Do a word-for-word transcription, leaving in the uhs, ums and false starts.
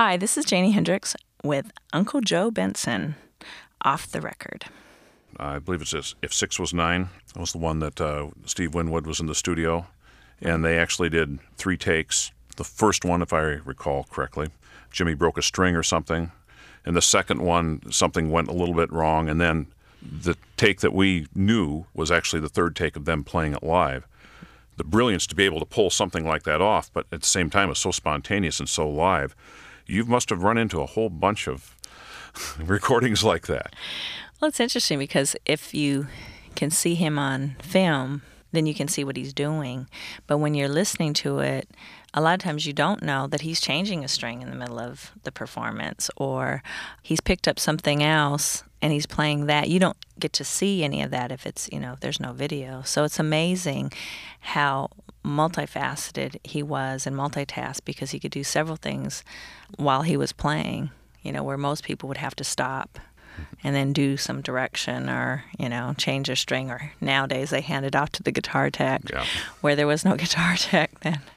Hi, this is Janie Hendricks with Uncle Joe Benson, Off the Record. I believe it's this, If Six Was Nine. That was the one that uh, Steve Winwood was in the studio, and they actually did three takes. The first one, if I recall correctly, Jimmy broke a string or something, and the second one, something went a little bit wrong, and then the take that we knew was actually the third take of them playing it live. The brilliance to be able to pull something like that off, but at the same time it's so spontaneous and so live. You must have run into a whole bunch of recordings like that. Well, it's interesting because if you can see him on film, then you can see what he's doing. But when you're listening to it, a lot of times you don't know that he's changing a string in the middle of the performance, or he's picked up something else and he's playing that. You don't get to see any of that if it's, you know, if there's no video. So it's amazing how multifaceted he was and multitask, because he could do several things while he was playing, you know, where most people would have to stop and then do some direction or, you know, change a string, or nowadays they hand it off to the guitar tech, yeah. where there was no guitar tech then.